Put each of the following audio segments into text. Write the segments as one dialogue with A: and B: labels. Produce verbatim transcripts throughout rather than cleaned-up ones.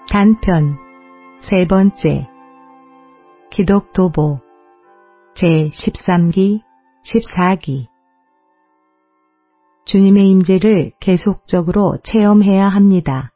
A: 단편 세 번째 기독도보 제십삼 기, 십사 기 주님의 임재를 계속적으로 체험해야 합니다.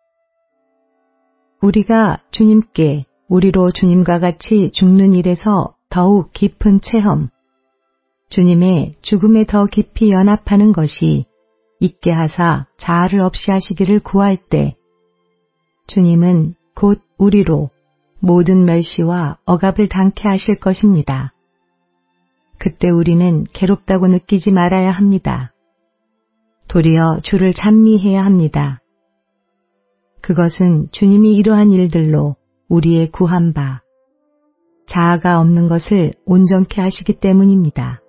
A: 우리가 주님께 우리로 주님과 같이 죽는 일에서 더욱 깊은 체험, 주님의 죽음에 더 깊이 연합하는 것이 있게 하사 자아를 없이 하시기를 구할 때 주님은 곧 우리로 모든 멸시와 억압을 당케 하실 것입니다. 그때 우리는 괴롭다고 느끼지 말아야 합니다. 도리어 주를 찬미해야 합니다. 그것은 주님이 이러한 일들로 우리의 구한 바, 자아가 없는 것을 온전케 하시기 때문입니다.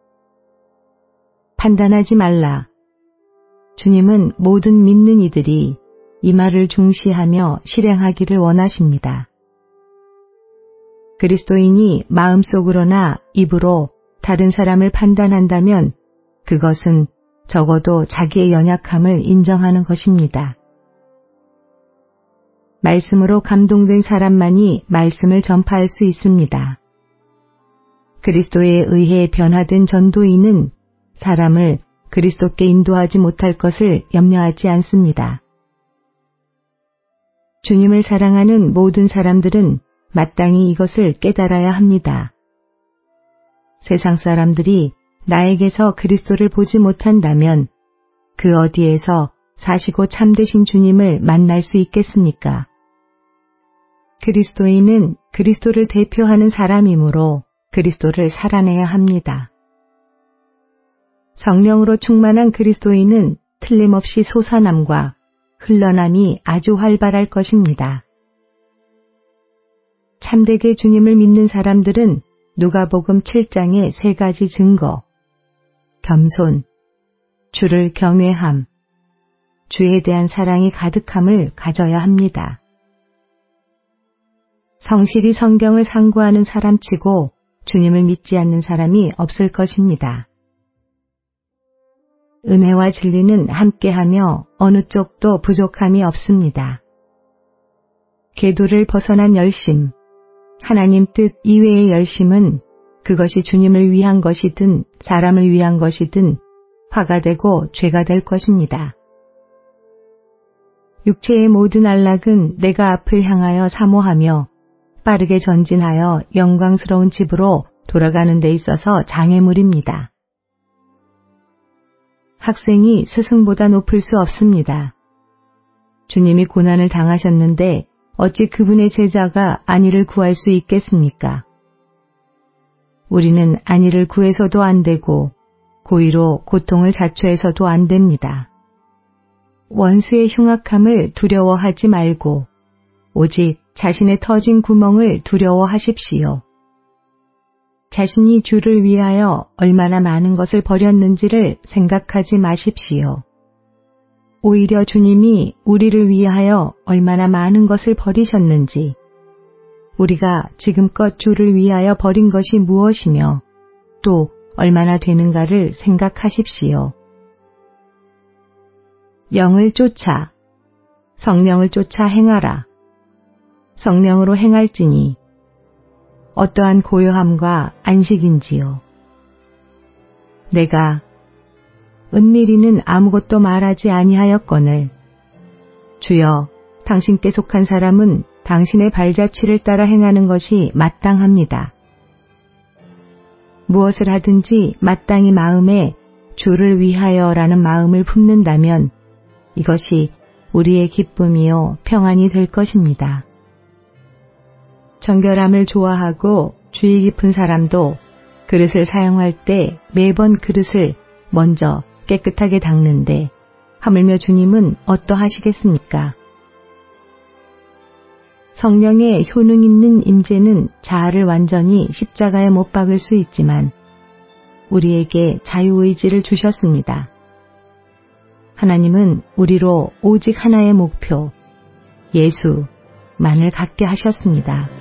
A: 판단하지 말라. 주님은 모든 믿는 이들이 이 말을 중시하며 실행하기를 원하십니다. 그리스도인이 마음속으로나 입으로 다른 사람을 판단한다면 그것은 적어도 자기의 연약함을 인정하는 것입니다. 말씀으로 감동된 사람만이 말씀을 전파할 수 있습니다. 그리스도에 의해 변화된 전도인은 사람을 그리스도께 인도하지 못할 것을 염려하지 않습니다. 주님을 사랑하는 모든 사람들은 마땅히 이것을 깨달아야 합니다. 세상 사람들이 나에게서 그리스도를 보지 못한다면 그 어디에서 사시고 참되신 주님을 만날 수 있겠습니까? 그리스도인은 그리스도를 대표하는 사람이므로 그리스도를 살아내야 합니다. 성령으로 충만한 그리스도인은 틀림없이 솟아남과 흘러남이 아주 활발할 것입니다. 참되게 주님을 믿는 사람들은 누가복음 칠 장의 세 가지 증거, 겸손, 주를 경외함, 주에 대한 사랑이 가득함을 가져야 합니다. 성실히 성경을 상고하는 사람치고 주님을 믿지 않는 사람이 없을 것입니다. 은혜와 진리는 함께하며 어느 쪽도 부족함이 없습니다. 궤도를 벗어난 열심, 하나님 뜻 이외의 열심은 그것이 주님을 위한 것이든 사람을 위한 것이든 화가 되고 죄가 될 것입니다. 육체의 모든 안락은 내가 앞을 향하여 사모하며 빠르게 전진하여 영광스러운 집으로 돌아가는 데 있어서 장애물입니다. 학생이 스승보다 높을 수 없습니다. 주님이 고난을 당하셨는데 어찌 그분의 제자가 안위를 구할 수 있겠습니까? 우리는 안위를 구해서도 안 되고 고의로 고통을 자초해서도 안 됩니다. 원수의 흉악함을 두려워하지 말고 오직 자신의 터진 구멍을 두려워하십시오. 자신이 주를 위하여 얼마나 많은 것을 버렸는지를 생각하지 마십시오. 오히려 주님이 우리를 위하여 얼마나 많은 것을 버리셨는지, 우리가 지금껏 주를 위하여 버린 것이 무엇이며 또 얼마나 되는가를 생각하십시오. 영을 쫓아, 성령을 쫓아 행하라. 성령으로 행할지니 어떠한 고요함과 안식인지요. 내가 은밀히는 아무것도 말하지 아니하였거늘 주여 당신께 속한 사람은 당신의 발자취를 따라 행하는 것이 마땅합니다. 무엇을 하든지 마땅히 마음에 주를 위하여라는 마음을 품는다면 이것이 우리의 기쁨이요 평안이 될 것입니다. 정결함을 좋아하고 주의 깊은 사람도 그릇을 사용할 때 매번 그릇을 먼저 깨끗하게 닦는데 하물며 주님은 어떠하시겠습니까? 성령의 효능 있는 임재는 자아를 완전히 십자가에 못 박을 수 있지만 우리에게 자유의지를 주셨습니다. 하나님은 우리로 오직 하나의 목표, 예수만을 갖게 하셨습니다.